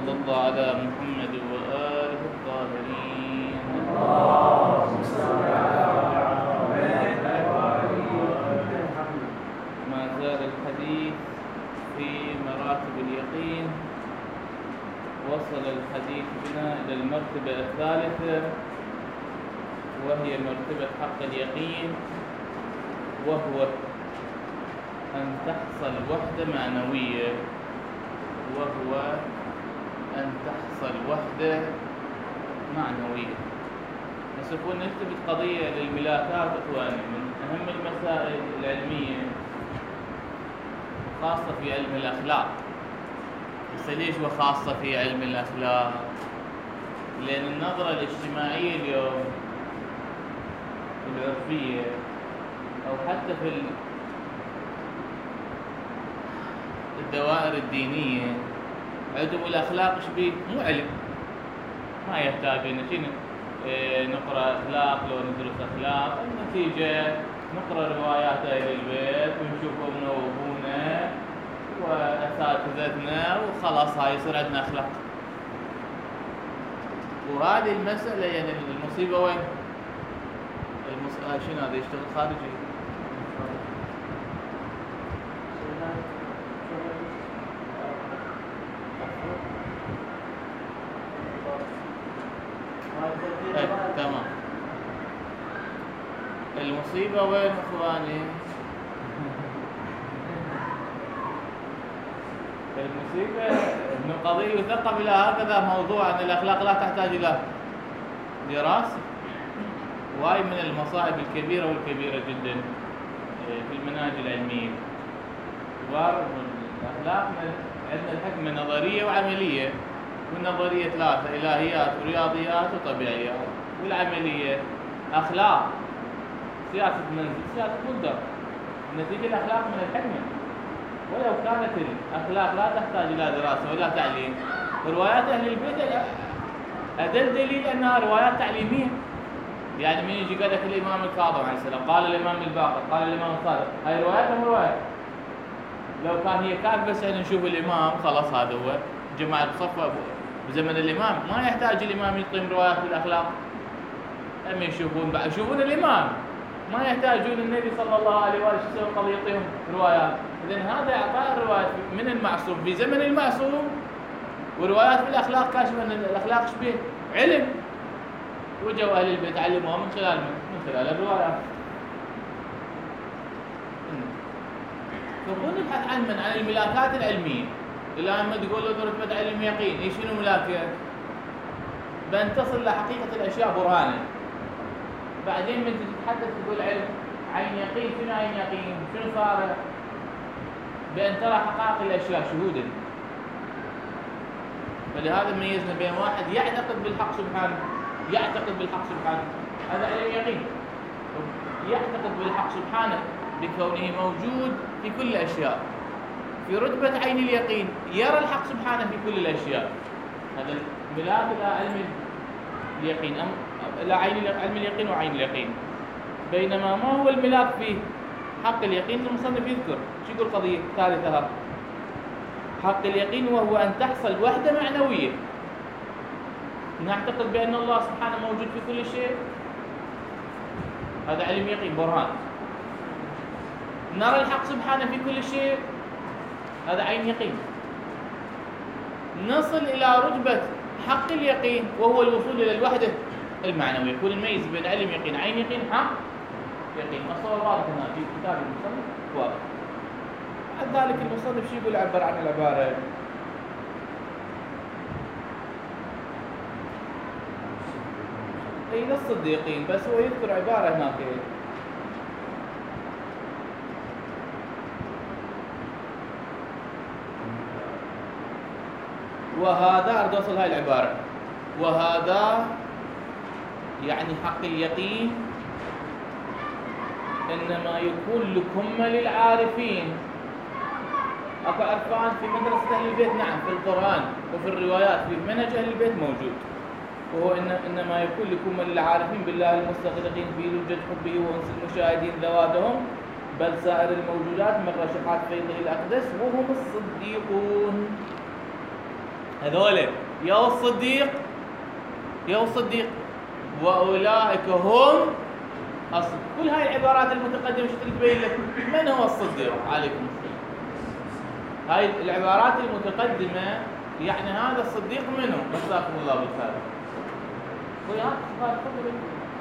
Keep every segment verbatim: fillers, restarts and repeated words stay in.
وصلى الله على محمد وآله الطاهرين. اللهم صل على محمد. ما زال الحديث في مراتب اليقين. وصل الحديث بنا إلى المرتبة الثالثة، وهي مرتبة حق اليقين، وهو أن تحصل وحدة معنوية، وهو أن تحصل وحدة معنوية. نسوف نلتفت قضية للملاكات إخواني، من أهم المسائل العلمية خاصة في علم الأخلاق. بس ليش وخاصة في علم الأخلاق؟ لأن النظرة الاجتماعية اليوم العرفية أو حتى في الدوائر الدينية عندهم الأخلاق شبيه مو علم، ما يحتاج إن شنو إيه نقرأ أخلاق لو ندرس أخلاق. النتيجة نقرأ روايات أهل البيت ونشوفهم من أبونا وأساتذتنا وخلاص هاي يصير عندنا أخلاق. وهذه المسألة يعني المصيبة وين؟ المصيبة شنو هذا يشتغل خارجي؟ ايه تمام. المصيبة وين اخواني؟ المصيبة ان قضية يثقف الى هكذا موضوع ان الاخلاق لا تحتاج الى دراسة. وهي من المصائب الكبيرة والكبيرة جدا في المناهج العلمية. الاخلاق عندنا الحكمة نظرية وعملية، والنظرية ثلاثة: إلهيات ورياضيات وطبيعيات، والعملية أخلاق، سياسة منزل، سياسة مقدر. النتيجة الأخلاق من الحكمة. ولو كانت الأخلاق لا تحتاج إلى دراسة ولا تعليم، روايات أهل البيت أدل دليل أنها روايات تعليمية. يعني من يجي قال لك الإمام الكاظم عليه السلام، قال الإمام الباقر، قال الإمام الصادق، هاي روايات أم روايات؟ لو كان هي كافية بس أن نشوف الإمام خلاص هذا هو جماعة الصفة بزمن الإمام، ما يحتاج الإمام يقيم روايات بالأخلاق. أما يشوفون بقى يشوفون الإمام، ما يحتاجون النبي صلى الله عليه وآله وسلم قال يعطيهم روايات. إذن هذا إعطاء الروايات من المعصوم في زمن المعصوم، وروايات بالأخلاق كاشفة أن الأخلاق شبيه علم. وجوا أهل البيت علموها من خلال من خلال الروايات. فكون نبحث عن من عن الملاكات العلمية. إلا أما تقول له رتبة علم يقين، إيش شنو ملاكة؟ بأن تصل لحقيقة الأشياء برهانا. بعدين من تتحدث تقول علم عين يقين، شنو عين يقين؟ شنو صار؟ بأن ترى حقائق الأشياء شهودا. فلهذا ميزنا بين واحد يعتقد بالحق سبحانه، يعتقد بالحق سبحانه، هذا علم يقين. يعتقد بالحق سبحانه بكونه موجود في كل الأشياء، في رتبة عين اليقين، يرى الحق سبحانه في كل الأشياء. هذا الملاك إلى علم اليقين، أم إلى عين علم اليقين وعين اليقين. بينما ما هو الملاك فيه حق اليقين؟ المصنف يذكر شو يقول قضية ثالثها حق اليقين، وهو أن تحصل وحدة معنوية. نعتقد بأن الله سبحانه موجود في كل شيء، هذا علم يقين برهان. نرى الحق سبحانه في كل شيء، هذا عين يقين. نصل إلى رتبة حق اليقين وهو الوصول إلى الوحدة المعنوية. يكون نميز بين علم يقين عين يقين حق يقين. الصور واضح هنا في كتاب المصنف واضح. بعد ذلك المصنف شو يقول؟ عبر عن العبارة أي للصديقين، بس هو يذكر عبارة هناك وهذا أريد أوصل هاي العبارة. وهذا يعني حق اليقين إنما يكون لكم للعارفين. أكو عرفان في مدرسة أهل البيت، نعم، في القرآن وفي الروايات في منهج أهل البيت موجود. وهو إن إنما يكون لكم للعارفين بالله المستغرقين في لجة حبه وأنس المشاهدين ذواتهم، بل سائر الموجودات من رشحات فيضه الأقدس وهم الصديقون. هذول يا الصديق يا الصديق وأولئك هم الصديق. كل هاي العبارات المتقدمة شو تبين لك من هو الصديق؟ عليكم السلام. هاي العبارات المتقدمة يعني هذا الصديق منه؟ مساكم الله بالخير. وياك تفضل.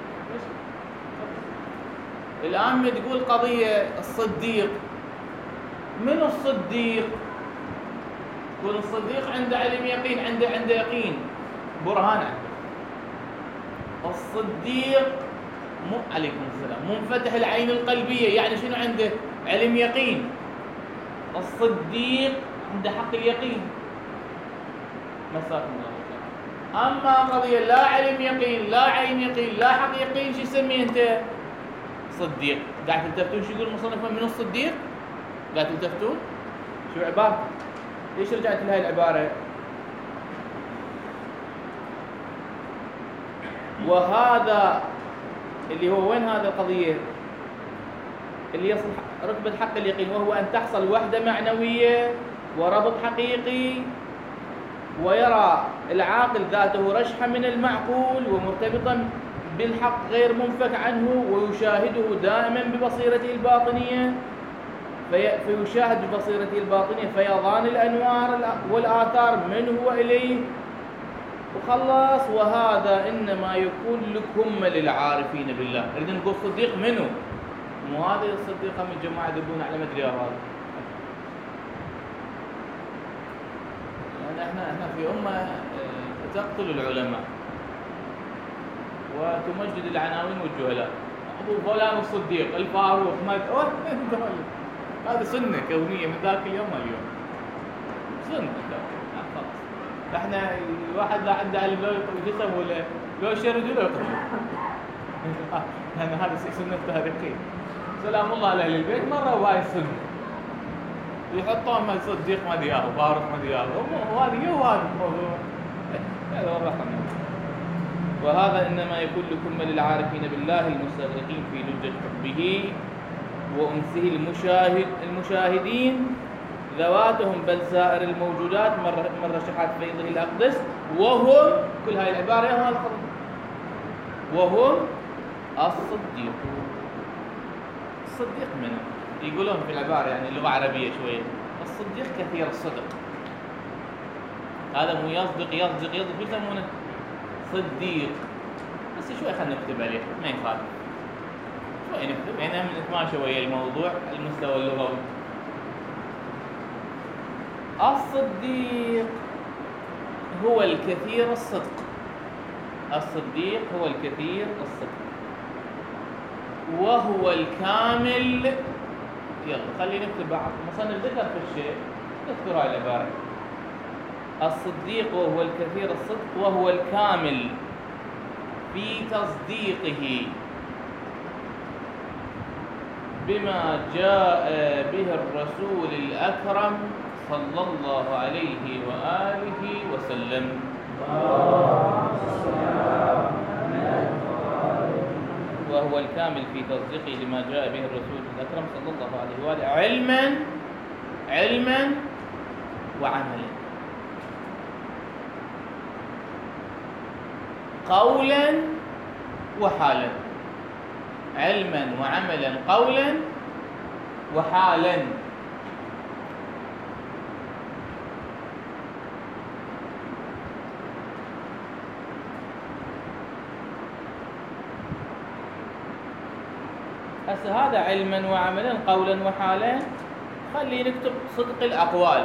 الآن بتقول قضية الصديق، من الصديق؟ يقول الصديق عنده علم يقين، عنده عنده يقين برهان. الصديق مو عليكم السلام منفتح العين القلبية، يعني شنو عنده؟ علم يقين. الصديق عنده حق اليقين. مساكم الله بالخير. أما قضية لا علم يقين لا عين يقين لا حق يقين، شو يسميه أنت؟ صديق. قاعد تلتفتون شو يقول المصنف من الصديق؟ قاعد تلتفتون؟ شو عبارته؟ ليش رجعت لهي العبارة؟ وهذا اللي هو وين هذا القضية؟ اللي يصل رتبة حق اليقين، وهو أن تحصل وحدة معنوية وربط حقيقي، ويرى العاقل ذاته رشحا من المعقول ومرتبطا بالحق غير منفك عنه، ويشاهده دائما ببصيرته الباطنية في فيشاهد ببصيرته الباطنية فيضان الأنوار والآثار منه وإليه وخلص. وهذا إنما يكون لكم للعارفين بالله. نريد نقول صديق منه، مو هذه الصديقة من جماعة يدبون على مدري هذا. يعني احنا احنا في أمة تقتل العلماء وتمجد العناوين والجهلاء. أبو فلان الصديق، الفاروق، ما هذه سنة كونية من ذاك اليوم اليوم. سنة خلاص. احنا واحد لا عنده علم لو جسم ولا لو شرد ولا يطلب. يعني هذا سنة تاريخية. سلام الله على أهل البيت مرة وهاي السنة. يحطون ما صديق ما دياه وفاروق ما دياه وهذه هو هذا الموضوع. هذا هو الرقم. وهذا إنما يكون لكم للعارفين بالله المستغرقين في لجة حبه وأنسه المشاهد المشاهدين ذواتهم بل سائر الموجودات من رشحات فيضه الأقدس، وهم كل هاي العبارة هو الخطأ، وهم الصديق. الصديق منه يقولون في العبارة يعني اللغة عربية شوية، الصديق كثير الصدق. هذا مو يصدق يصدق يصدق شو يسمونه؟ صديق. بس شوي خلينا نكتب عليه ما يخالف. شوي نكتب يعني نتماشى ويا الموضوع المستوى اللغوي. الصديق هو الكثير الصدق. الصديق هو الكثير الصدق وهو الكامل. يلا خلينا نكتب بعض مصنف ذكر في الشيء نذكر هاي العبارة. الصديق وهو الكثير الصدق وهو الكامل في تصديقه بما جاء به الرسول الأكرم صلى الله عليه وآله وسلم. وهو الكامل في تصديقه لما جاء به الرسول الأكرم صلى الله عليه وآله علما علما وعملا، قولا وحالا. علما وعملا قولا وحالا. هسه هذا علما وعملا قولا وحالا. خلي نكتب صدق الأقوال،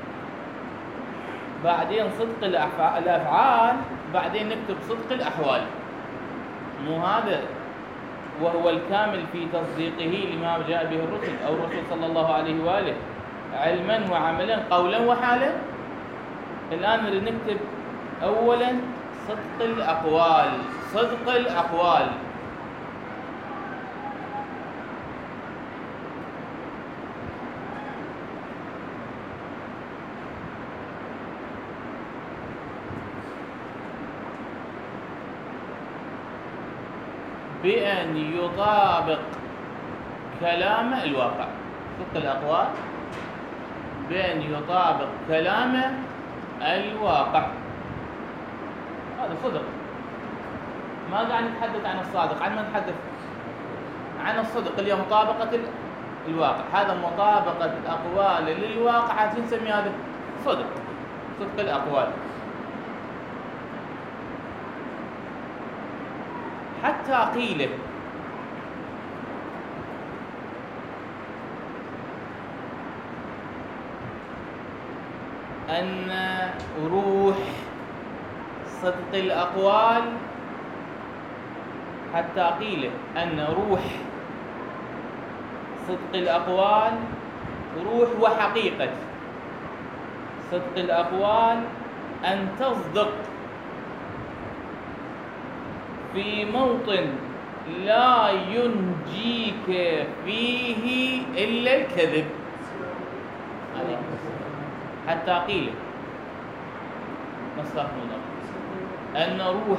بعدين صدق الأفعال، بعدين نكتب صدق الأحوال. مو هذا وهو الكامل في تصديقه لما جاء به الرسل أو الرسول صلى الله عليه وآله علما وعملا قولا وحالا. الآن نريد نكتب أولا صدق الأقوال. صدق الأقوال بأن يطابق كلام الواقع. صدق الأقوال بأن يطابق كلام الواقع. هذا صدق. ما قاعد نتحدث عن الصادق، عن من نتحدث؟ عن الصدق اللي هي مطابقة الواقع. هذا مطابقة الأقوال للواقع، عايزين نسمي هذا صدق، صدق الأقوال. حتى قيل أن روح صدق الأقوال، حتى قيل أن روح صدق الأقوال روح وحقيقة صدق الأقوال أن تصدق في موطن لا ينجيك فيه إلا الكذب. حتى قيل نستغفر أن روح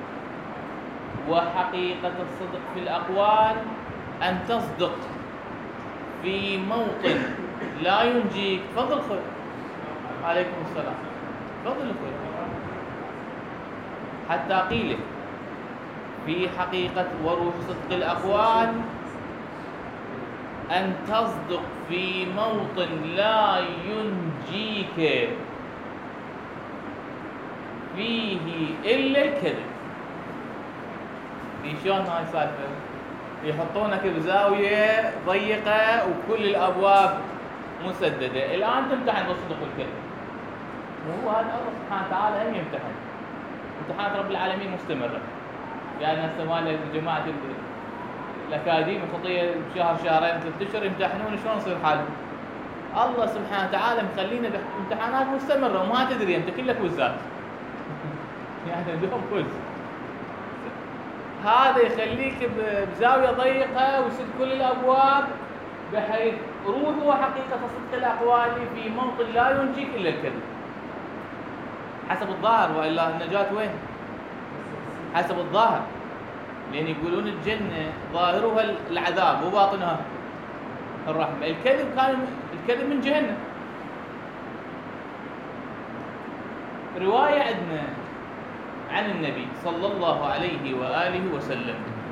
وحقيقة الصدق في الأقوال أن تصدق في موطن لا ينجيك. تفضل خير. عليكم السلام. تفضل خير. حتى قيل في حقيقة وروح صدق الأقوال أن تصدق في موطن لا ينجيك فيه إلا الكذب. في شلون هاي السالفة؟ يحطونك بزاوية ضيقة وكل الأبواب مسددة، الآن تمتحن بالصدق والكذب. وهو هذا الله سبحانه وتعالى هم يمتحن. امتحانات رب العالمين مستمرة. يعني هسه مال جماعة الأكاديمية الخطية بشهر شهرين ثلاث أشهر يمتحنون، شلون يصير حالهم؟ الله سبحانه وتعالى مخلينا بامتحانات مستمرة وما تدري أنت كلك وزات. يعني دوم كوز. هذا يخليك بزاوية ضيقة ويسد كل الأبواب، بحيث روح وحقيقة صدق الأقوال في موطن لا ينجيك إلا الكذب. حسب الظاهر، وإلا النجاة وين؟ حسب الظاهر، لأن يقولون الجنة ظاهرها العذاب وباطنها الرحمة. الكذب كان الكذب من جهنم. رواية عندنا عن النبي صلى الله عليه وآله وسلم: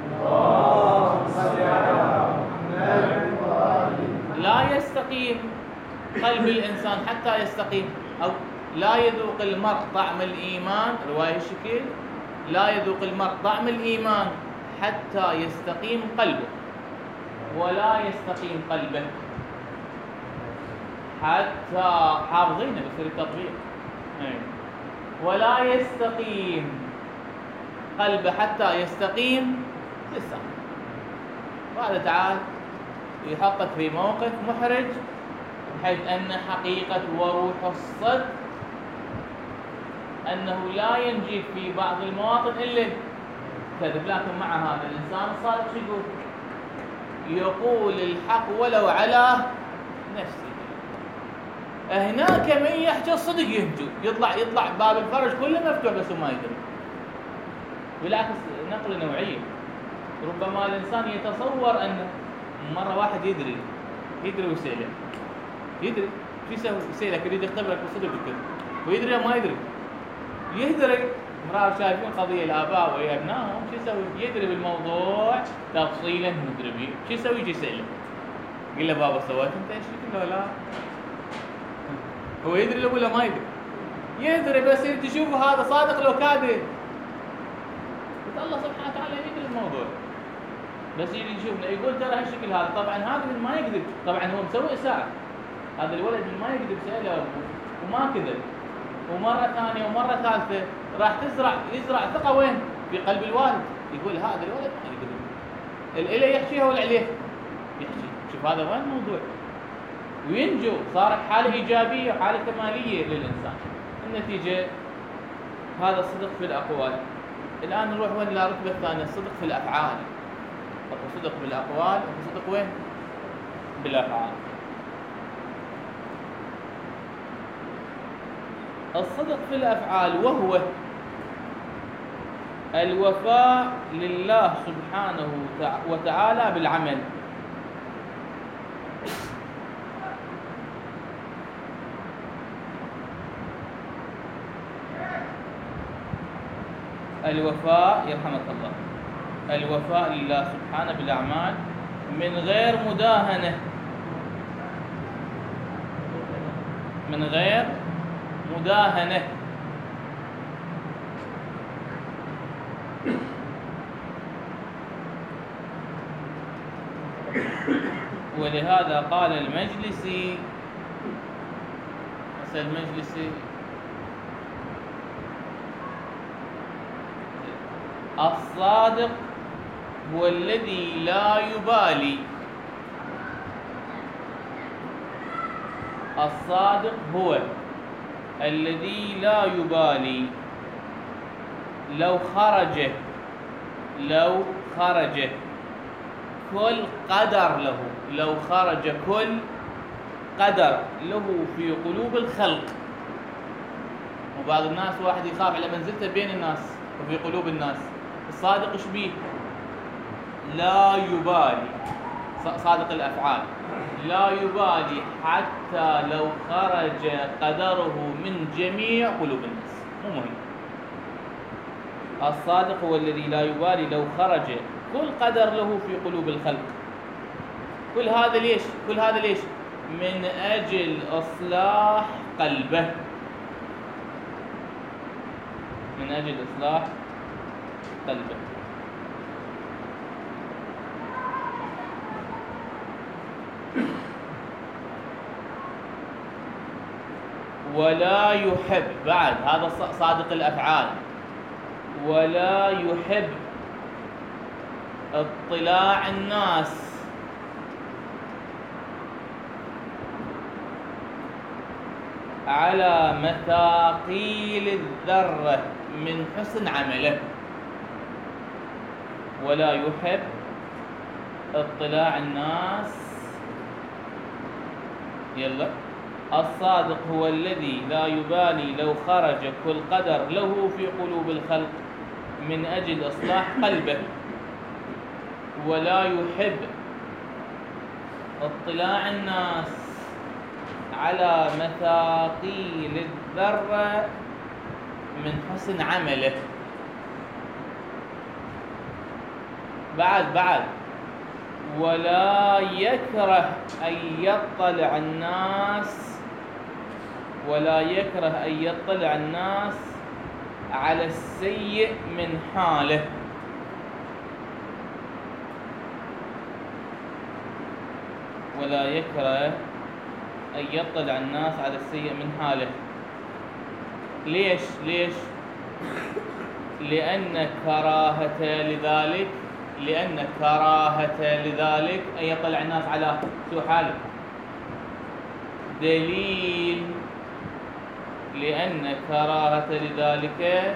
لا يستقيم قلب الإنسان حتى يستقيم، أو لا يذوق المرء طعم الإيمان، رواية الشكل: لا يذوق المرء طعم الإيمان حتى يستقيم قلبه، ولا يستقيم قلبه حتى حافظينه بصير التطبيق، ولا يستقيم قلبه حتى يستقيم لسانه. وهذا تعالى يحطك في موقف محرج، بحيث أن حقيقة وروح الصدق أنه لا ينجيك في بعض المواطن إلا كذب. لكن مع هذا الإنسان الصادق شو يقول؟ يقول الحق ولو على نفسه. هناك من يحكي الصدق يهجو، يطلع يطلع باب الفرج كله مفتوح بس ما يدري. بالعكس نقل نوعية. ربما الإنسان يتصور أن مرة واحد يدري يدري ويسأله، يدري شو يسوي؟ يسألك يريد يختبرك بالصدق والكذب، ويدري ما يدري. يدري مرة شايفين قضية الآباء ويا أبنائهم شو يسوي؟ يدري بالموضوع تفصيلا مدري بيه، شو يسوي؟ يجي يسأله، يقول له بابا سويت أنت ايش كله ولا؟ هو يدري لو ولا ما يدري؟ يدري، بس انت تشوفه هذا صادق لو كاذب. قلت الله سبحانه وتعالى يدري الموضوع، بس يجي يشوفنا يقول ترى هالشكل هذا. طبعا هذا من ما يكذب، طبعا هو مسوي إساءة. هذا الولد من ما يكذب، سأله أبوه وما كذب، ومرة ثانية ومرة ثالثة راح تزرع يزرع ثقة وين؟ في قلب الوالد. يقول هذا الولد ما يكذب، الإله يحكيها ولا عليه؟ يحكي. شوف هذا وين الموضوع؟ وينجو، صارت حالة إيجابية وحالة كمالية للإنسان. النتيجة هذا الصدق في الأقوال. الآن نروح وين؟ للرتبة الثانية، الصدق في الأفعال. أكو صدق بالأقوال، أكو صدق وين؟ بالأفعال. الصدق في الأفعال وهو الوفاء لله سبحانه وتعالى بالعمل، الوفاء يرحمك الله، الوفاء لله سبحانه بالأعمال من غير مداهنة، من غير مداهنة. ولهذا قال المجلسي، مثل المجلسي: الصادق هو الذي لا يبالي، الصادق هو الذي لا يبالي لو خرج لو خرج كل قدر له لو خرج كل قدر له في قلوب الخلق. وبعض الناس واحد يخاف على منزلته بين الناس وفي قلوب الناس. الصادق ايش بيه؟ لا يبالي، صادق الأفعال، لا يبالي حتى لو خرج قدره من جميع قلوب الناس، مو مهم. الصادق هو الذي لا يبالي لو خرج كل قدر له في قلوب الخلق. كل هذا ليش؟ كل هذا ليش؟ من أجل إصلاح قلبه، من أجل إصلاح قلبه. ولا يحب، بعد هذا صادق الأفعال، ولا يحب اطلاع الناس على مثاقيل الذرة من حسن عمله. ولا يحب اطلاع الناس، يلا. الصادق هو الذي لا يبالي لو خرج كل قدر له في قلوب الخلق من أجل إصلاح قلبه. ولا يحب اطلاع الناس على مثاقيل الذرة من حسن عمله. بعد بعد ولا يكره أن يطلع الناس ولا يكره أن يطلع الناس على السيء من حاله. ولا يكره أن يطلع الناس على السيء من حاله. ليش؟ ليش؟ لأن كراهة لذلك لأن كراهة لذلك أن يطلع الناس على سوء حاله دليل لأن كراهة لذلك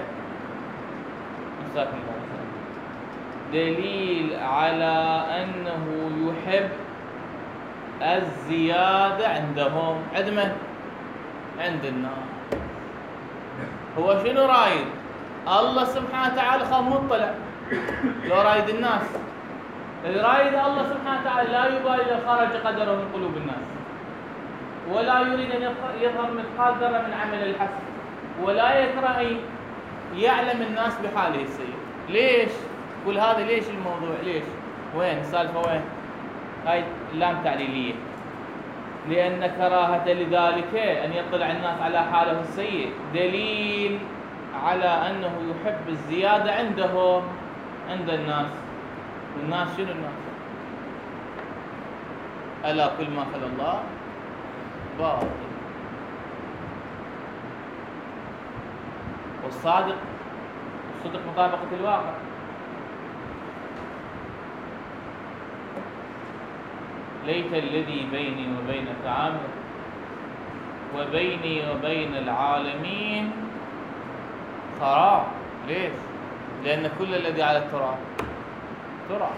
دليل على أنه يحب الزيادة عندهم. عندما عند الناس هو شنو رايد؟ الله سبحانه وتعالى خاف مطلع لو رايد الناس. اللي رايد الله سبحانه وتعالى لا يبالي لو خرج قدره من قلوب الناس، ولا يريد أن يظهر مثقال ذرة من عمل الحسن، ولا يكره أن يعلم الناس بحاله السيء. ليش؟ كل هذا ليش الموضوع؟ ليش؟ وين السالفة؟ وين؟ هاي اللام تعليلية. لأن كراهة لذلك أن يطلع الناس على حاله السيء دليل على أنه يحب الزيادة عندهم، عند الناس. الناس شنو الناس؟ ألا كل ما خلا الله باطل. والصادق الصدق مطابقة الواقع. ليت الذي بيني وبينك عامر وبيني وبين العالمين خراب. ليش؟ لأن كل الذي على التراب تراب،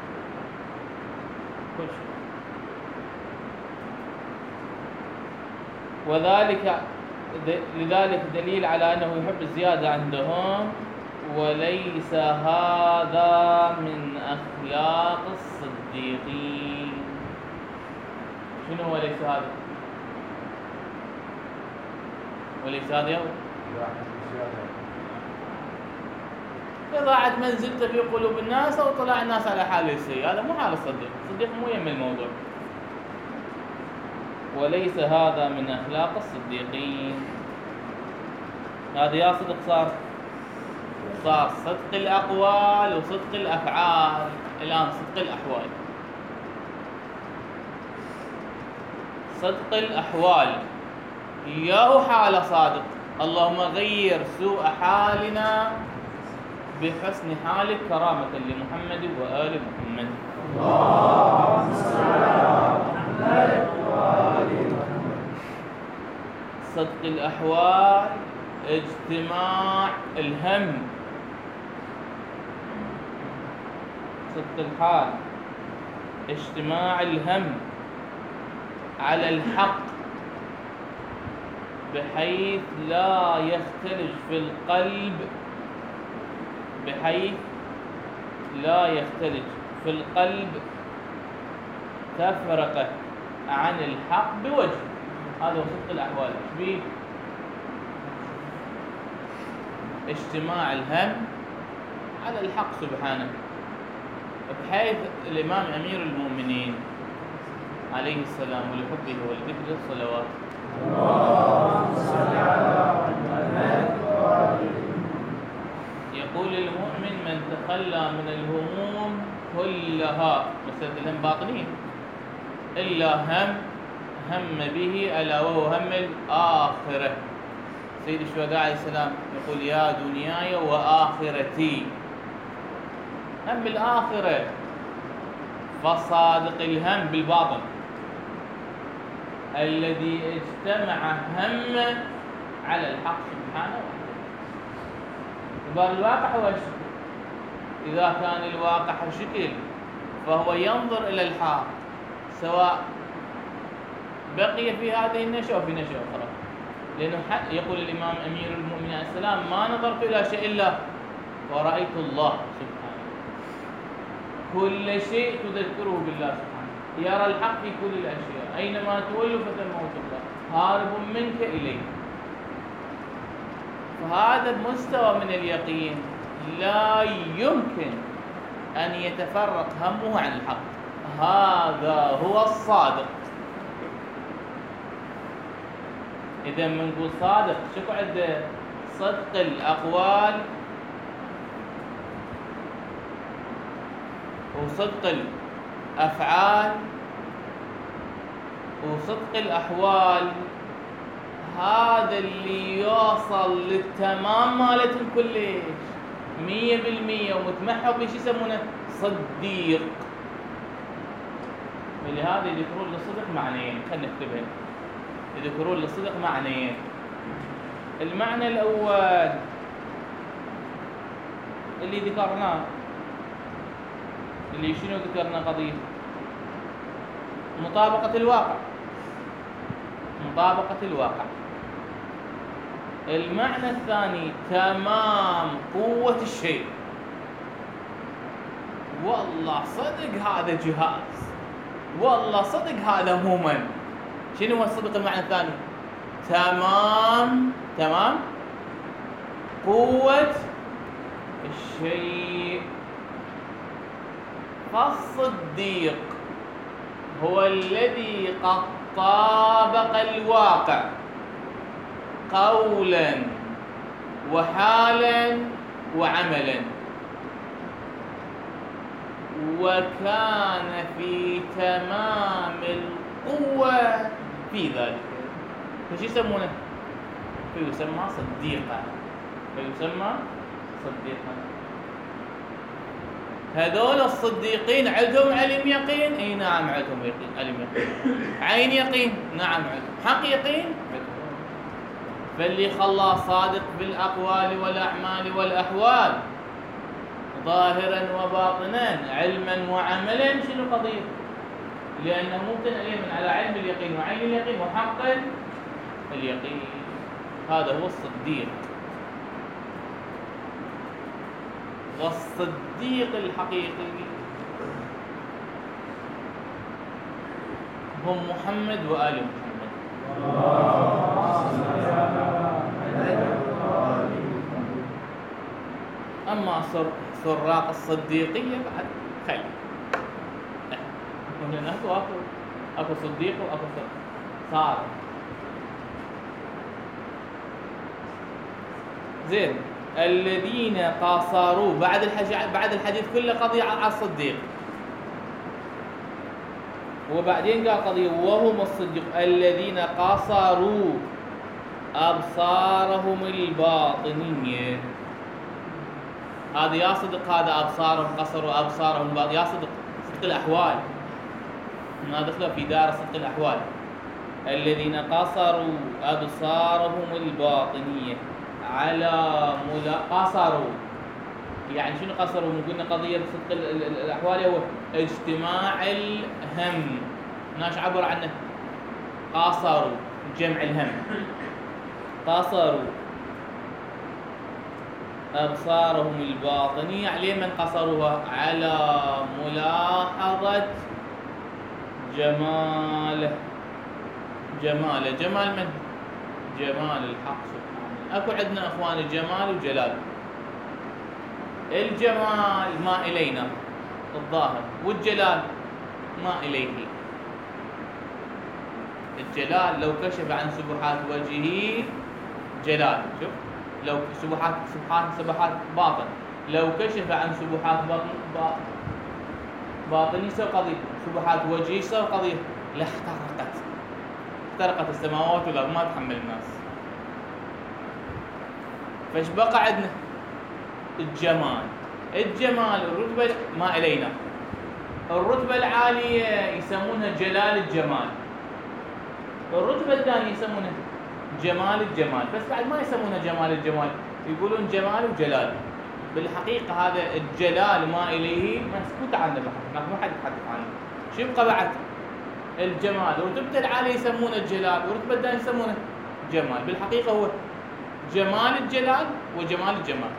كل شيء. وذلك لذلك دليل على أنه يحب الزيادة عندهم، وليس هذا من أخلاق الصديقين. شنو هو ليس هذا؟ وليس هذا يوم فضاعت منزلته في قلوب الناس أو طلع الناس على حاله السيء. هذا مو حال الصديق. الصديق مو يم الموضوع. وليس هذا من أخلاق الصديقين. هذا يا صدق صار صار صدق الأقوال وصدق الأفعال. الآن صدق الأحوال. صدق الأحوال يا حال صادق. اللهم غير سوء حالنا بحسن حالك كرامة لمحمد وآل محمد. اللهم صل على محمد وآل محمد. صدق الأحوال اجتماع الهم. صدق الحال اجتماع الهم على الحق بحيث لا يختلج في القلب بحيث لا يختلج في القلب تفرقة عن الحق بوجه. هذا هو صدق الأحوال. بيه اجتماع الهم على الحق سبحانه بحيث الإمام أمير المؤمنين عليه السلام ولحبه ولذكره الصلوات اللهم صل على محمد وآل محمد. يقول المؤمن من تخلى من الهموم كلها مسألة الهم باطنين إلا هم هم به ألا وهو هم الآخرة. سيد الشهداء عليه السلام يقول يا دنياي وآخرتي. هم الآخرة. فصادق الهم بالباطن الذي اجتمع هم على الحق سبحانه وتعالى. الواقع هو الشكل. إذا كان الواقع شكل فهو ينظر إلى الحق سواء بقي في هذه النشأة أو في نشأة أخرى. لأنه يقول الإمام أمير المؤمنين عليه السلام ما نظرت إلى شيء إلا ورأيت الله سبحانه. كل شيء تذكره بالله سبحانه. يرى الحق في كل الأشياء. أينما تولوا فثم وجه الله هارب منك إليه. فهذا مستوى من اليقين لا يمكن أن يتفرق همه عن الحق. هذا هو الصادق. إذا بنقول صادق شكو عنده؟ صدق الأقوال وصدق الأفعال وصدق الأحوال. هذا اللي يوصل للتمام مالتهم كلش مية بالمية ومتمحض بشي يسمونه صديق. ولهذا يذكرون للصدق معنيين. خلينا نكتبها. يذكرون للصدق معنيين. المعنى الأول اللي ذكرناه اللي شنو ذكرنا قضية مطابقة الواقع. مطابقة الواقع. المعنى الثاني تمام قوة الشيء. والله صدق هذا جهاز. والله صدق هذا مؤمن. شنو هو الصدق المعنى الثاني؟ تمام تمام قوة الشيء. فالصديق هو الذي قد طابق الواقع قولا وحالا وعملا وكان في تمام القوة في ذلك. فش يسمونه؟ فيسمى صديقا. فيسمى صديقا. هذول الصديقين عندهم علم يقين. اي نعم عندهم يقين علم يقين. عين يقين نعم عندهم. حق يقين عندهم. فاللي خلاه صادق بالاقوال والاعمال والاحوال ظاهرا وباطنا علما وعملا شنو قضيه؟ لانه ممكن من على علم اليقين وعين اليقين وحق اليقين. هذا هو الصديق. والصديق الحقيقي هم محمد وآل محمد. أما سراق الصديقية بعد خلي لأن أكو أكو أكو صديق وأكو صار. زين، الذين قاصروا بعد الحديث بعد الحديث كله قضية على الصديق، وبعدين قال قضية وهم الصديق الذين قاصروا أبصارهم الباطنية. هذا يا صدق، هذا أبصارهم قصروا أبصارهم الباطنية، يا صدق صدق الأحوال، ما دخلوا في دار صدق الأحوال. الذين قصروا أبصارهم الباطنية على ملا قصروا، يعني شنو قصروا؟ قلنا قضية صدق الأحوال هو اجتماع الهم، ناش عبر عنه قاصروا جمع الهم. قصروا أبصارهم الباطنية على من قصروها؟ على ملاحظة جماله. جماله، جمال من؟ جمال الحق سبحانه. اكو عندنا اخواني جمال وجلال. الجمال ما الينا الظاهر، والجلال ما اليه. الجلال لو كشف عن سبحات وجهه جلال، شوف لو سبحات سبحات سبحات باطن، لو كشف عن سبحات باطن باطن يسوي قضية، سبحات وجهه يسوي قضية، لاحترقت احترقت السماوات والارض، ما تحمل الناس. فايش بقى عندنا؟ الجمال. الجمال الرتبة ما الينا. الرتبة العالية يسمونها جلال الجمال، الرتبة الثانية يسمونها جمال الجمال، بس بعد ما يسمونها جمال الجمال، يقولون جمال وجلال. بالحقيقة هذا الجلال ما إليه مسكوت عنه بحق، ما حد يتحدث عنه. شو يبقى بعد؟ الجمال. رتبته العالية يسمونه الجلال، ورتبة الثانية يسمونه جمال. بالحقيقة هو جمال الجلال وجمال الجمال.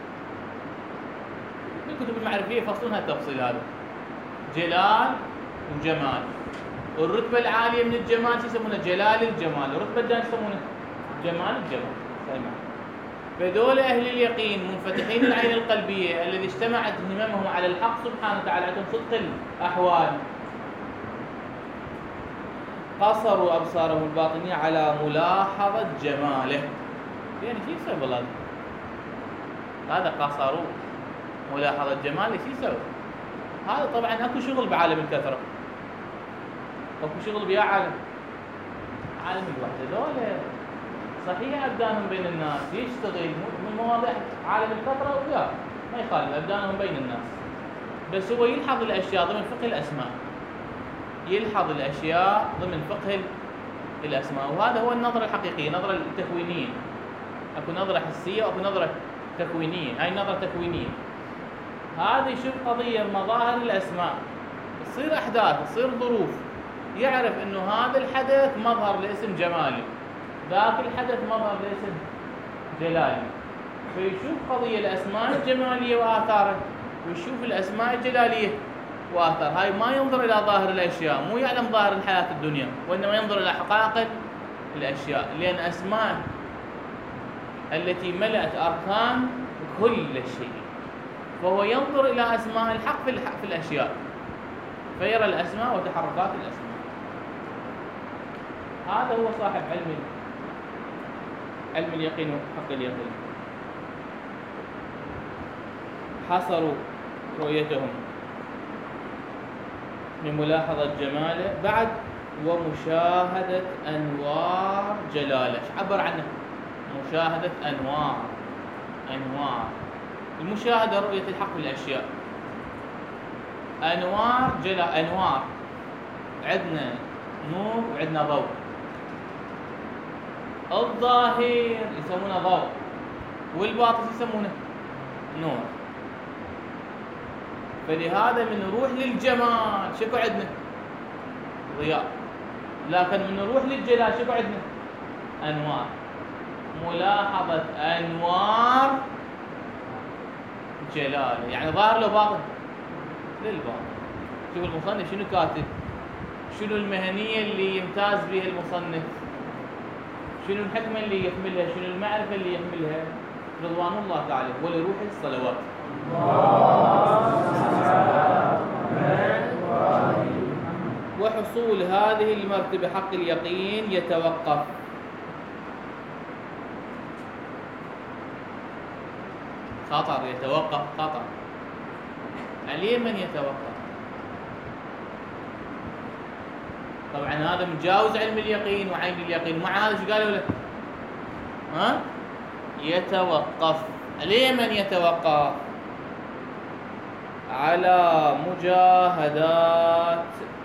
بالكتب المعرفية يفصلون هالتفصيل هذا، جلال وجمال. الرتبة العالية من الجمال يسمونه جلال الجمال، الرتبة الثانية يسمونه جمال الجمال. سمع. فذول أهل اليقين منفتحين العين القلبية الذي اجتمعت هممهم على الحق سبحانه وتعالى، عندهم صدق الأحوال، قصروا أبصارهم الباطنية على ملاحظة جماله. يعني شو يسوي بالله؟ هذا قصروا ملاحظة جماله، شو يسوي؟ هذا طبعا اكو شغل بعالم الكثرة، اكو شغل بيا عالم عالم الوحدة. ذولا صحيح أبدانهم بين الناس يشتغل من مواضيع عالم الكثرة وياه ما يخالف أبدانهم بين الناس، بس هو يلحظ الأشياء ضمن فقه الأسماء، يلحظ الأشياء ضمن فقه الأسماء. وهذا هو النظرة الحقيقية، النظرة التكوينية. أكو نظرة حسية وأكو نظرة تكوينية. هاي نظرة تكوينية، هذا يشوف قضية مظاهر الأسماء، تصير أحداث، تصير ظروف، يعرف إنه هذا الحدث مظهر لاسم جمالي، ذاك الحدث مظهر لاسم جلالي، فيشوف قضية الأسماء الجمالية وآثارها، ويشوف الأسماء الجلالية وآثار. هاي ما ينظر إلى ظاهر الأشياء، مو يعلم ظاهر الحياة الدنيا، وإنما ينظر إلى حقائق الأشياء، لأن أسماء التي ملأت أركان كل شيء، فهو ينظر إلى أسماء الحق في, الحق في الأشياء، فيرى الأسماء وتحركات الأسماء. هذا هو صاحب علم علم اليقين وحق اليقين. حصروا رؤيتهم من ملاحظة جماله بعد ومشاهدة أنوار جلاله. عبر عنه مشاهدة أنوار أنوار المشاهدة رؤية الحق في الأشياء. أنوار جلا أنوار، عندنا نور وعندنا ضوء. الظاهر يسمونه ضوء والباطن يسمونه نور. فلهذا من نروح للجمال شكو عندنا ضياء، لكن من نروح للجلال شكو عندنا أنوار. ملاحظة أنوار جلال، يعني ظاهر له باطن للباطن. شوف المصنف شنو كاتب، شنو المهنية اللي يمتاز بها المصنف، شنو الحكمة اللي يحملها، شنو المعرفة اللي يحملها. رضوان الله تعالى ولروح الصلوات. وحصول هذه المرتبة حق اليقين يتوقف خطر يتوقف خطر عليه من يتوقف. طبعا هذا متجاوز علم اليقين وعين اليقين، مع هذا ايش قالوا له؟ ها؟ يتوقف. عليه من يتوقف؟ على مجاهدات.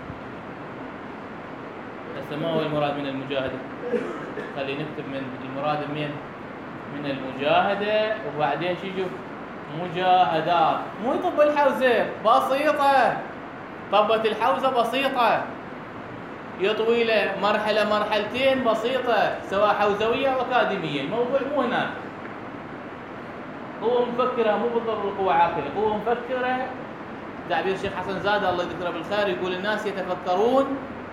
هسه ما هو المراد من المجاهدة؟ خلينا نكتب من المراد من من المجاهدة، وبعدين شو يجوا؟ مجاهدات. مو يطب الحوزة بسيطة، طبة الحوزة بسيطة، يطوي له مرحلة مرحلتين بسيطة، سواء حوزوية أو أكاديمية. الموضوع مو هنا قوة مفكرة، مو بالضرورة قوة عاقلة، قوة مفكرة. تعبير الشيخ حسن زاده الله يذكره بالخير يقول الناس يتفكرون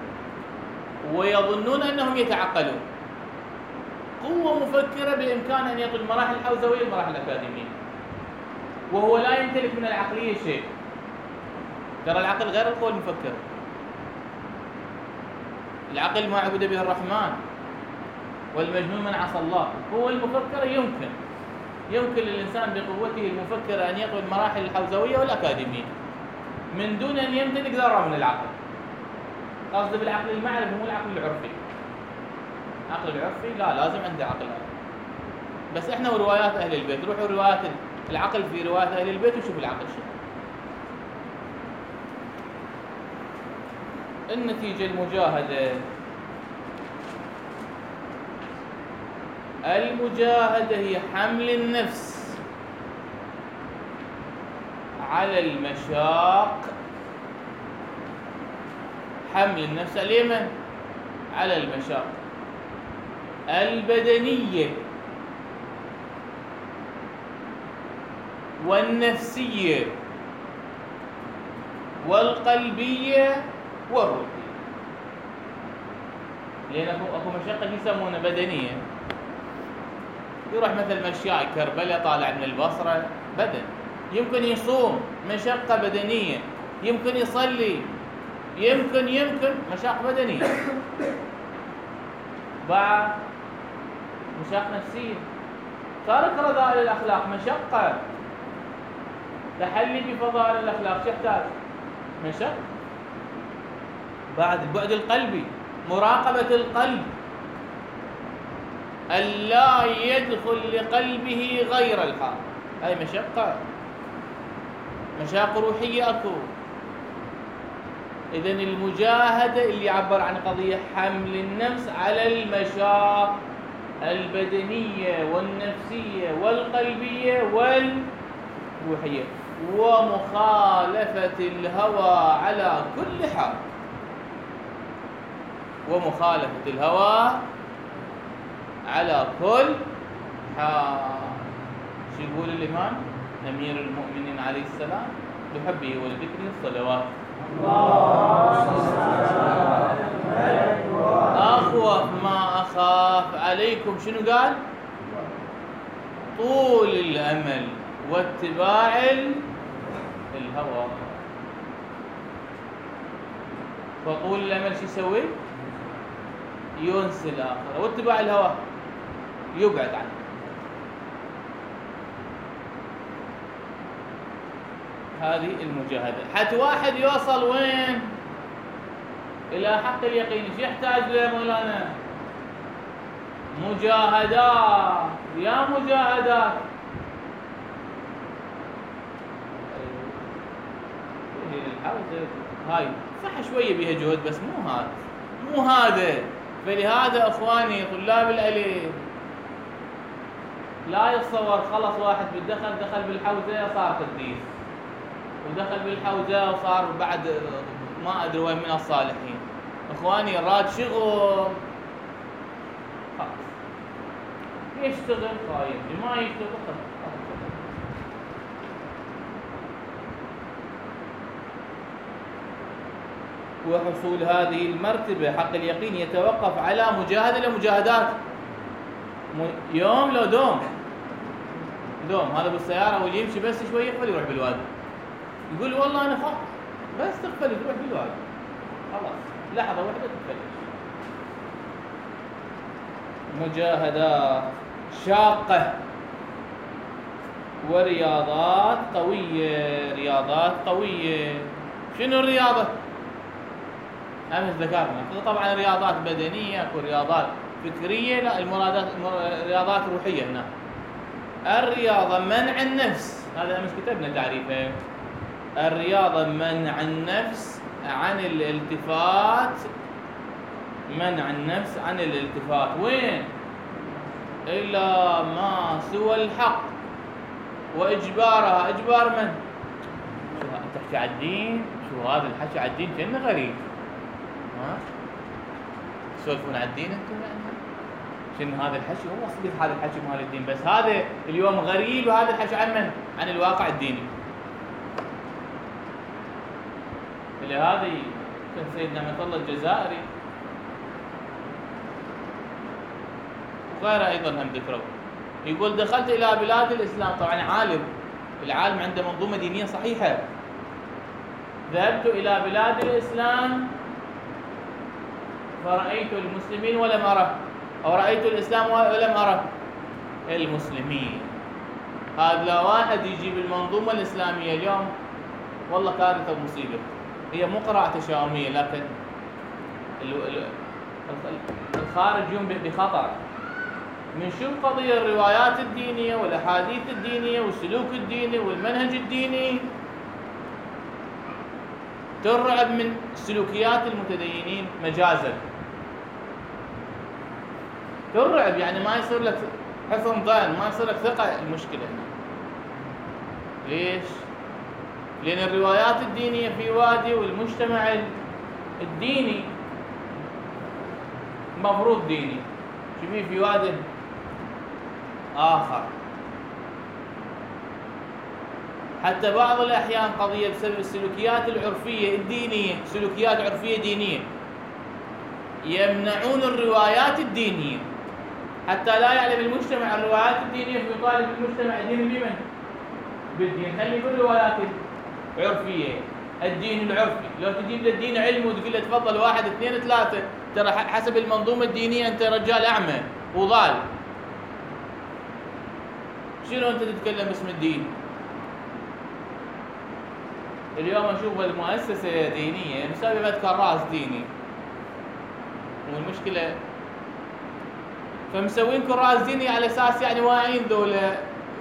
ويظنون أنهم يتعقلون. قوة مفكرة بإمكان أن يقود المراحل الحوزوية والمراحل الأكاديمية، وهو لا يمتلك من العقلية شيء. ترى العقل غير القوة المفكرة. العقل ما عبد به الرحمن، والمجنون من عصى الله. القوة المفكرة يمكن يمكن للإنسان بقوته المفكرة أن يقود المراحل الحوزوية والأكاديمية من دون أن يمتلك ذرة من العقل. قصدي بالعقل المعرفي مو العقل العرفي. العقل العرفي لا، لازم عنده عقل. بس احنا وروايات أهل البيت، روحوا روايات العقل في روايات أهل البيت وشوف العقل شو. النتيجة المجاهدة. المجاهدة هي حمل النفس على المشاق، حمل النفس اليمن على المشاق البدنية والنفسية والقلبية والروحية. لأن أكو مشقة يسمونها بدنية، يروح مثل مشاي كربلاء طالع من البصرة بدن، يمكن يصوم مشقة بدنية، يمكن يصلي، يمكن يمكن مشاق بدنية. بعد مشاق نفسية، ترك رذائل الأخلاق مشقة، تحلي بفضائل الأخلاق شو يحتاج؟ مشقة. بعد البعد القلبي، مراقبة القلب، ألا يدخل لقلبه غير الحق، هاي مشقة. مشاق روحية أكو. إذن المجاهدة اللي يعبر عن قضية حمل النفس على المشاق البدنية والنفسية والقلبية والروحية، ومخالفة الهوى على كل حال. ومخالفة الهوى على كل حال. شو يقول الإمام أمير المؤمنين عليه السلام؟ بحبه ولذكره الصلوات. أخوف ما أخاف عليكم شنو قال؟ طول الأمل واتباع الهوى. فطول الأمل شو يسوي؟ ينسي الآخرة، واتباع الهوى يبعد عنه. هذه المجاهدة. حتى واحد يوصل وين؟ إلى حق اليقين، ايش يحتاج له مولانا؟ مجاهدات. يا مجاهدات. هاي صح شوية بيها جهد بس مو هذا مو هذا. فلهذا اخواني طلاب الالف لا يتصور خلص واحد بالدخل دخل بالحوزة صار قديس، ودخل بالحوزة وصار بعد ما ادري وين من الصالحين. اخواني راد شغل خلاص يشتغل طيب، ما يشتغل خلاص. وحصول هذه المرتبة حق اليقين يتوقف على مجاهدة لمجاهدات، يوم لو دوم. دوم هذا بالسياره واللي يمشي بس شوي يقفل يروح بالوادي، يقول والله انا خاف بس تقفل تروح بالوادي، خلاص لحظه واحده تتفلش. مجاهدات شاقه ورياضات قويه. رياضات قويه، شنو الرياضه؟ امس ذكرنا طبعا رياضات بدنيه، اكو رياضات فكريه، لا المرادات رياضات روحيه هنا. الرياضه منع النفس، هذا امس كتبنا تعريفه. الرياضه منع النفس عن الالتفات، منع النفس عن الالتفات وين؟ الى ما سوى الحق واجبارها. اجبار من؟ شو تحكي على الدين؟ شو هذا الحكي على الدين؟ كأنه غريب. ها؟ تسولفون على الدين انتم يعني؟ شنو هذا الحكي؟ هو صدق هذا الحكي مال الدين، بس هذا اليوم غريب، وهذا الحكي عن من؟ عن الواقع الديني. لهذا كان سيد نعمة الله الجزائري وغيره ايضا هم ذكروا، يقول دخلت الى بلاد الاسلام، طبعا عالم، العالم عنده منظومه دينيه صحيحه. ذهبت الى بلاد الاسلام فرأيت المسلمين ولم أره، أو رأيت الإسلام ولم أره المسلمين. هذا واحد يجيب المنظومة الإسلامية اليوم والله كارثة ومصيبة. هي مو قراءة تشاؤمية، لكن الخارج يوم بخطر من شو القضية؟ الروايات الدينية والأحاديث الدينية والسلوك الديني والمنهج الديني ترعب من سلوكيات المتدينين مجازا، ترعب، يعني ما يصير لك حسن ظن، ما يصير لك ثقة. المشكلة ليش؟ لأن الروايات الدينية في وادي، والمجتمع الديني مفروض ديني شبيه في وادي آخر. حتى بعض الأحيان قضية بسبب السلوكيات العرفية الدينية، سلوكيات عرفية دينية، يمنعون الروايات الدينية حتى لا يعلم المجتمع الروايات الدينية، فيطالب المجتمع الدين بمن؟ بالدين. خلي بالروايات العرفية، الدين العرفي. لو تجيب له الدين علم وتقول له تفضل واحد اثنين ثلاثة، ترى حسب المنظومة الدينية أنت رجال أعمى وضال. شنو أنت تتكلم باسم الدين؟ اليوم أشوف المؤسسة دينية مسوية كراس ديني، والمشكلة فمسوين كراس ديني على أساس يعني واعين ذولا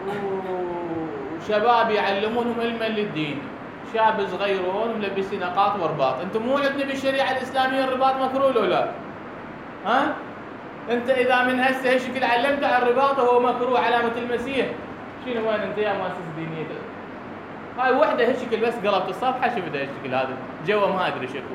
وشباب يعلمونهم علما للدين، شاب صغيرون ملبسين نقاط ورباط. أنتم مو عندنا بالشريعة الإسلامية الرباط مكروه ولا لا؟ ها؟ أنت إذا من هسه هالشكل علمت على الرباط وهو مكروه علامة المسيح، شنو وين أنت يا مؤسسة دينية؟ هاي وحده هالشكل بس قلبت الصفحه شفت هالشكل هذا جوا ما ادري شكو.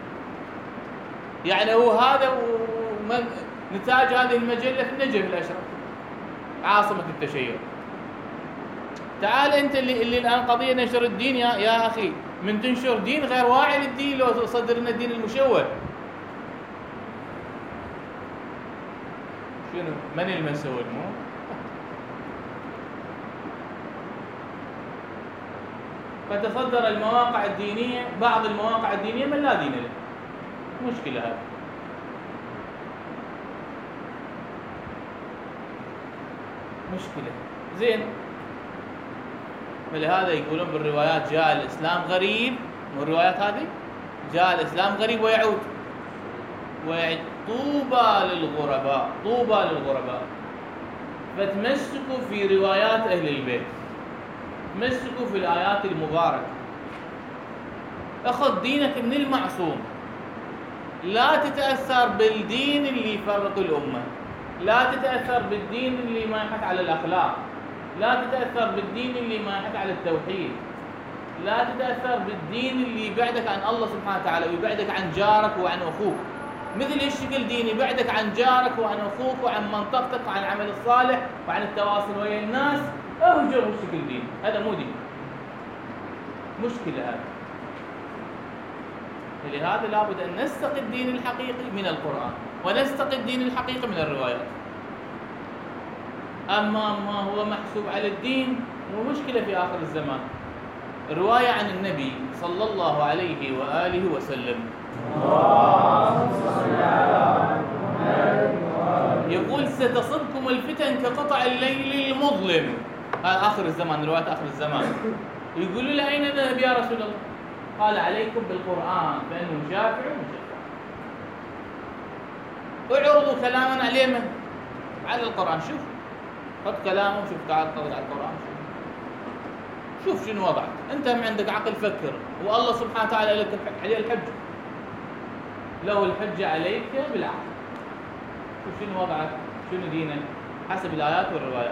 يعني هو هذا ومن نتاج هذه المجله في النجم الاشرف عاصمه التشيع. تعال انت اللي اللي الان قضيه نشر الدين يا يا اخي، من تنشر دين غير واعي للدين لو صدر لنا الدين المشوه. شنو من المسؤول؟ مو فتصدر المواقع الدينية، بعض المواقع الدينية من لا دين له. مشكلة هذه. مشكلة. زين. فلهذا يقولون بالروايات جاء الإسلام غريب، والروايات هذه جاء الإسلام غريب ويعود. ويعود طوبى للغرباء، طوبى للغرباء. فتمسكوا في روايات أهل البيت. تمسكوا في الآيات المباركة. أخذ دينك من المعصوم. لا تتأثر بالدين اللي يفرق الأمة. لا تتأثر بالدين اللي ما يحث على الأخلاق. لا تتأثر بالدين اللي ما يحث على التوحيد. لا تتأثر بالدين اللي يبعدك عن الله سبحانه وتعالى ويبعدك عن جارك وعن أخوك. مثل الشكل دين يبعدك عن جارك وعن أخوك وعن منطقتك وعن العمل الصالح وعن التواصل ويا الناس. اهجر الشكل دين، هذا مو دين. مشكلة هذا. لهذا لابد أن نستقي الدين الحقيقي من القرآن ونستقي الدين الحقيقي من الروايات. أما ما هو محسوب على الدين مو مشكلة في آخر الزمان. رواية عن النبي صلى الله عليه وآله وسلم يقول ستصبكم الفتن كقطع الليل المظلم. هذا آخر الزمان، رواية آخر الزمان. يقولوا له أين نذهب يا رسول الله؟ قال عليكم بالقرآن فإنه شافع ومشفع. اعرضوا كلاما عليه من؟ على القرآن. شوف خذ كلامه وشوف، تعال طلع على القرآن شوف شوف شنو وضعك. أنت ما عندك عقل فكر، والله سبحانه وتعالى لك عليه الحجة، له الحجة عليك بالعقل. شوف شنو وضعك، شنو دينك حسب الآيات والروايات.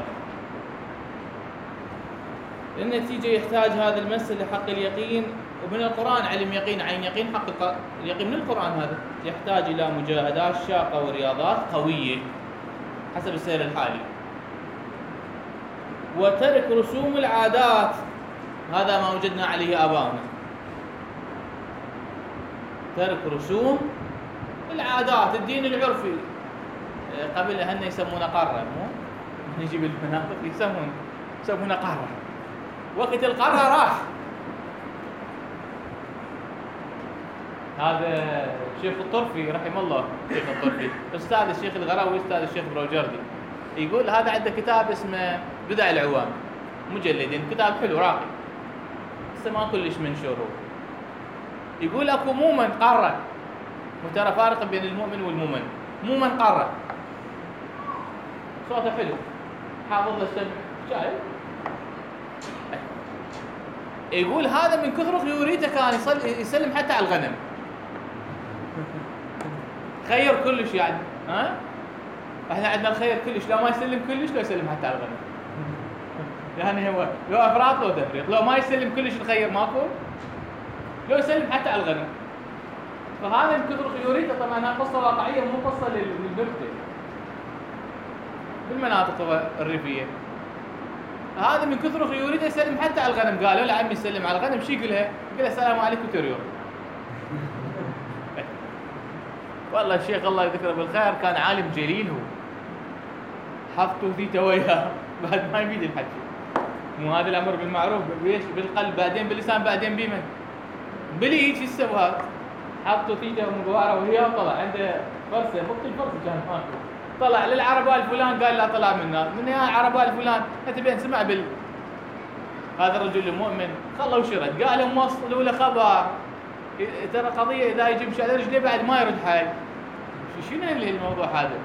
النتيجة يحتاج هذا المس لحق اليقين، ومن القرآن علم يقين عين يقين. حق اليقين من القرآن هذا يحتاج إلى مجاهدات شاقة ورياضات قوية حسب السير الحالي، وترك رسوم العادات. هذا ما وجدنا عليه آباؤنا، ترك رسوم العادات. الدين العرفي قبل هن يسمونه قرة، مو نجيب المناطق يسمون يسمونه قرة. وقت القرة راح. هذا الشيخ الطرفي رحمه الله، الشيخ الطرفي أستاذ الشيخ الغراوي، أستاذ الشيخ بروجردي، يقول هذا عنده كتاب اسمه بدع العوام، مجلدين، كتاب حلو راقي بس ما كلش منشور. يقول اكو مؤمن قرة، وترى فارق بين المؤمن والمؤمن. مؤمن قرة صوته حلو، حافظ له السمع، شايف؟ يقول هذا من كثر خيوريته كان يسلم حتى على الغنم. خير كلش يعني، ها؟ احنا عندنا الخير كلش، لو ما يسلم كلش لو يسلم حتى على الغنم. يعني هو لو افراط لو تفريط، لو ما يسلم كلش الخير ماكو، لو يسلم حتى على الغنم. فهذا من كثر خيوريته. طبعا هذه قصه واقعيه مو قصه للنكته بالمناطق الريفيه. هذا من كثر خيوريته يسلم حتى على الغنم. قالوا له عمي يسلم على الغنم، شو يقول لها؟ يقول لها السلام عليكم تريور. والله الشيخ الله يذكره بالخير كان عالم جليل، هو حفظته ذيته وياه بعد ما يفيد الحكي. مو هذا الامر بالمعروف بالقلب بعدين باللسان بعدين بمن؟ بليج السواد. حطوا ثيته ومقواره وياه، وطلع عنده فرسه، وقت الفرسه كان ماكو. طلع للعربال فلان، قال لا طلع منا من يا عربال فلان انت بين سمع بال هذا الرجل المؤمن. خلوا شرد، قال لهم وصلوا له خبر ترى قضيه اذا يجي مشي على رجليه بعد ما يرد حي. شنو اللي الموضوع هذا؟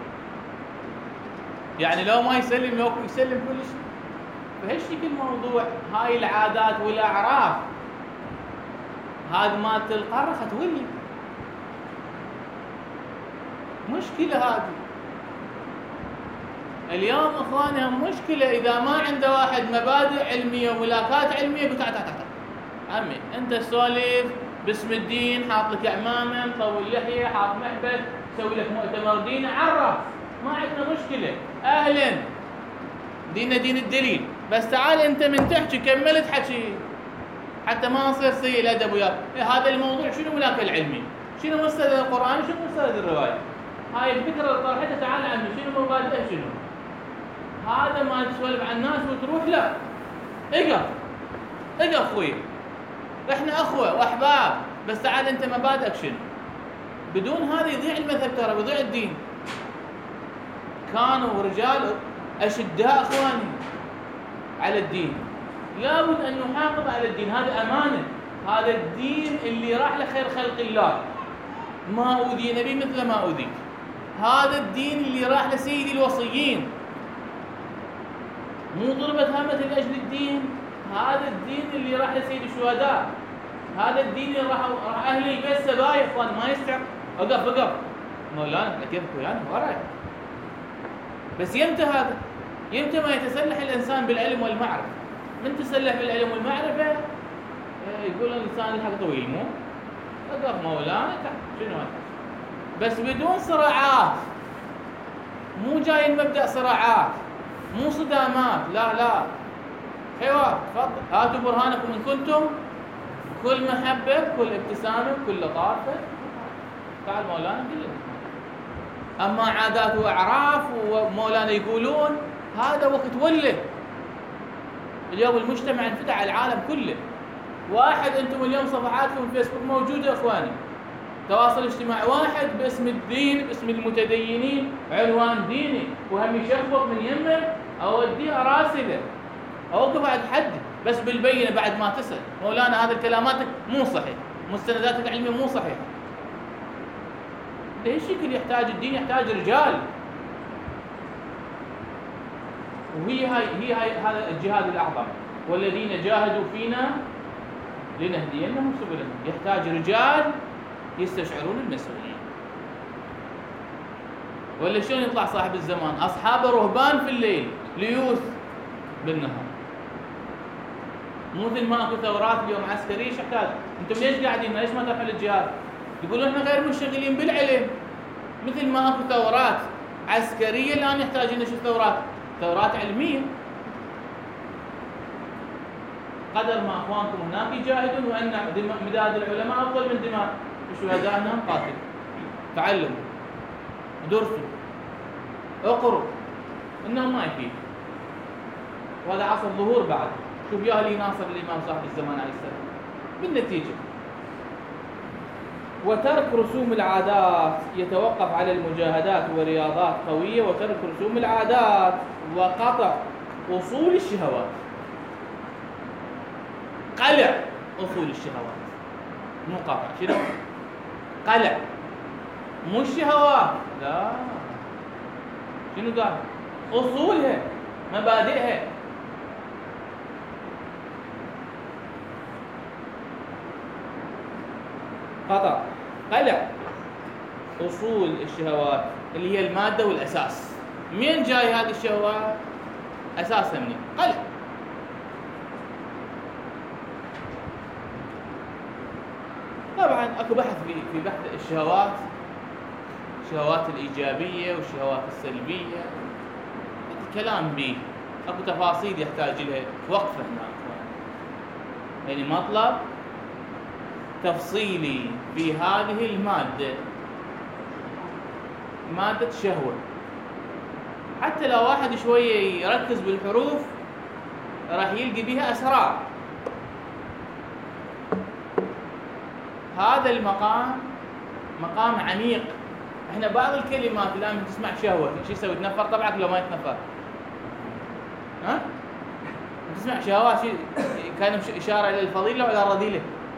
يعني لو ما يسلم لو يسلم كل شيء. فهالشكل الموضوع. هاي العادات والاعراف هذا مالت القرة ختولي مشكله. هذه اليوم اخواني مشكله اذا ما عنده واحد مبادئ علميه وملاكات علميه بتاع عمي انت سولف باسم الدين، حاط لك عمامه، مطول لحيه، حاط محبس، سوي لك مؤتمر ديني، عرف ما عندنا مشكله. اهلا ديننا دين الدليل، بس تعال انت من تحكي كملت حكي حتى ما نصير سيء الادب وياك. هذا الموضوع شنو ملاك العلمي؟ شنو مستند القران؟ شنو مستند الروايه؟ هاي الفكره اللي طرحتها تعال عمي شنو مبادئه شنو؟ هذا ما تسولف عن الناس وتروح لا اقف اقف اخوي، احنا اخوه واحباب، بس تعال انت مبادئك شنو؟ بدون هذا يضيع المذهب، ترى يضيع الدين. كانوا رجال اشداء اخواني على الدين، لابد ان نحافظ على الدين، هذا امانه. هذا الدين اللي راح لخير خلق الله، ما اوذي نبي مثل ما اوذيك. هذا الدين اللي راح لسيد الوصيين، مو ضربت هامة لاجل الدين. هذا الدين اللي راح لسيد الشهداء، هذا الدين اللي راح راح اهل البيت سبايا. اخوان ما يستحق. اقف اقف مولانا كيفك ويانا وراي. بس يمتى هذا؟ يمتى ما يتسلح الانسان بالعلم والمعرفه؟ من تسلح بالعلم والمعرفه يقول الانسان الحق طويل، مو اقف مولانا شنو هذا؟ بس بدون صراعات، مو جاي المبدا صراعات، مو صدامات، لا لا، حوار. تفضل هاتوا برهانكم ان كنتم، كل محبه، كل ابتسامه، كل لطافه. تعال مولانا قل. اما عادات واعراف ومولانا يقولون هذا وقت ولد. اليوم المجتمع انفتح على العالم كله. واحد انتم اليوم صفحاتكم الفيسبوك موجوده اخواني، تواصل اجتماعي، واحد باسم الدين باسم المتدينين عنوان ديني وهم يشخبط من يمه اوديها راسله اوقف عند حد بس بالبينه بعد ما تسال مولانا هذا كلاماتك مو صحيح، مستنداتك العلميه مو صحيحه. ليش الشكل يحتاج الدين؟ يحتاج رجال. وهي هاي هي هاي هذا الجهاد الاعظم، والذين جاهدوا فينا لنهدينهم سبلنا. يحتاج رجال يستشعرون المسؤوليه. ولا شلون يطلع صاحب الزمان؟ اصحاب رهبان في الليل، ليوث بالنهار. مو مثل ما اكو ثورات اليوم عسكريه. ايش يحتاج؟ انتم ليش قاعدين؟ ليش ما تروحون للجهاد؟ يقولون احنا غير منشغلين بالعلم. مثل ما اكو ثورات عسكريه الان يحتاجون نشوف ثورات ثورات علميه. قدر ما اخوانكم هناك يجاهدون وان مداد العلماء افضل من دماء شهدائنا قاتل. تعلموا، درسوا، اقروا، انه ما يفيد. وهذا عصر ظهور بعد. شوف يا اللي ناصر الامام صاحب الزمان عليه السلام. بالنتيجه وترك رسوم العادات يتوقف على المجاهدات ورياضات قويه، وترك رسوم العادات وقطع اصول الشهوات. قلع اصول الشهوات مو قطع. شنو؟ قلع، مو الشهوات، لا. شنو قال؟ اصولها، مبادئها. قطع، قلع اصول الشهوات اللي هي الماده والاساس. منين جاي هذه الشهوات؟ اساسها منين؟ قلع. طبعا اكو بحث في في بحث الشهوات، الشهوات الايجابيه والشهوات السلبيه، كلام به اكو تفاصيل يحتاج لها وقفه هنا. يعني مطلب تفصيلي في هذه الماده، ماده شهوه. حتى لو واحد شويه يركز بالحروف راح يلقي بها اسرار. هذا المقام مقام عميق. احنا بعض الكلمات الان تسمع شهوه، شو يسوي؟ تنفر طبعك لو ما يتنفر؟ ها؟ تسمع شهوات شيء كان اشاره الى الفضيله ولا الرذيله؟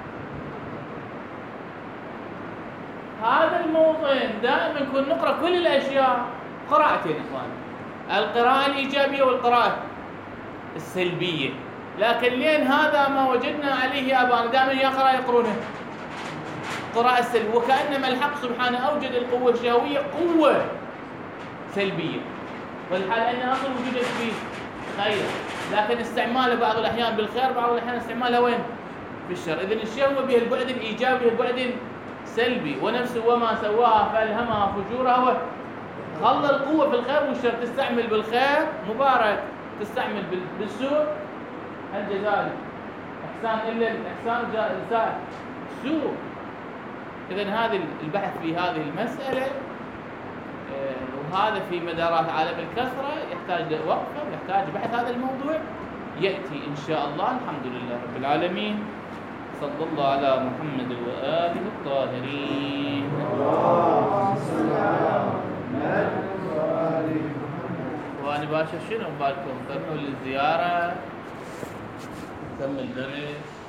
هذا الموطن دائما نكون نقرا كل الاشياء قراءتين اخوان، القراءه الايجابيه والقراءه السلبيه. لكن لين هذا ما وجدنا عليه ابانا دائما يا قراءه يقرونه قراءة السلبية، وكأنما الحق سبحانه أوجد القوة الشهوية قوة سلبية، والحال أنها أصلا وجدت في خير، لكن استعمالها بعض الأحيان بالخير، بعض الأحيان استعمالها وين؟ في الشر. إذن الشهوة بها البعد الإيجابي البعد سلبي. ونفس وما سواها فألهمها فجورها، خلى القوة في الخير والشر. تستعمل بالخير مبارك، تستعمل بالسوء الجزاء إحسان إلا الإحسان جزاء سوء. إذن هذا البحث في هذه المسألة وهذا في مدارات عالم الكثرة يحتاج وقفة ويحتاج بحث هذا الموضوع يأتي إن شاء الله. الحمد لله رب العالمين، صلى الله على محمد وآله الطاهرين. اللهم صل على محمد وآله محمد. وأنا باشا شنو بالكم؟ تركوا للزيارة نكمل درس.